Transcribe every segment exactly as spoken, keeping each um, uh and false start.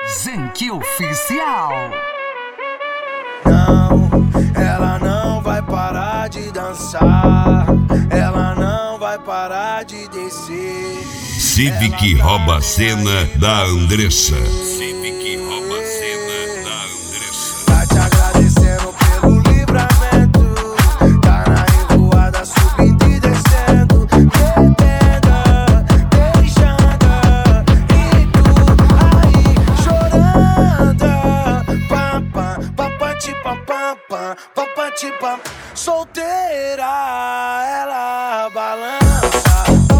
Zenki Oficial. Não, ela não vai parar de dançar, ela não vai parar de descer. Civic rouba a cena da Andressa. Civic rouba a cena da Andressa. Tá te agradecendo pelo livramento, tá na revoada subindo e descendo, bebendo, beijando, e tu aí chorando. Pam, pam, pam, pam, ti, pam, pam, pam, pam, pam, ti, pam. Solteira, ela balança.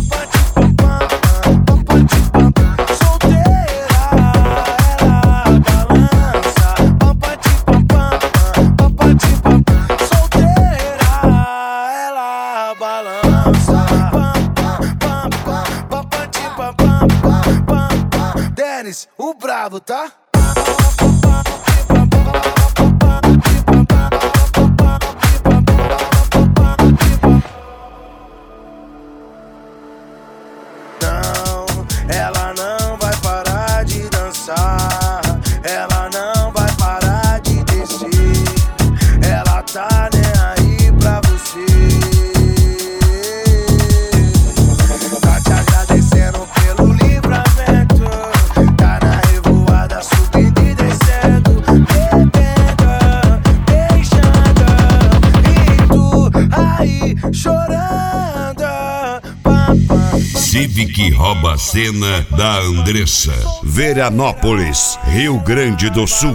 Dennis, o bravo, tá? Não, ela não vai parar de dançar, ela não vai parar de descer, ela tá nem aí pra você. Tá te agradecendo pelo livramento, tá na revoada subindo e descendo, bebendo, beijando, e tu aí chorando. Pam, pam. Civic rouba a cena da Andressa. Veranópolis, Rio Grande do Sul.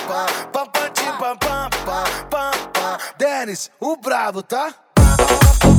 Dennis, o bravo, tá?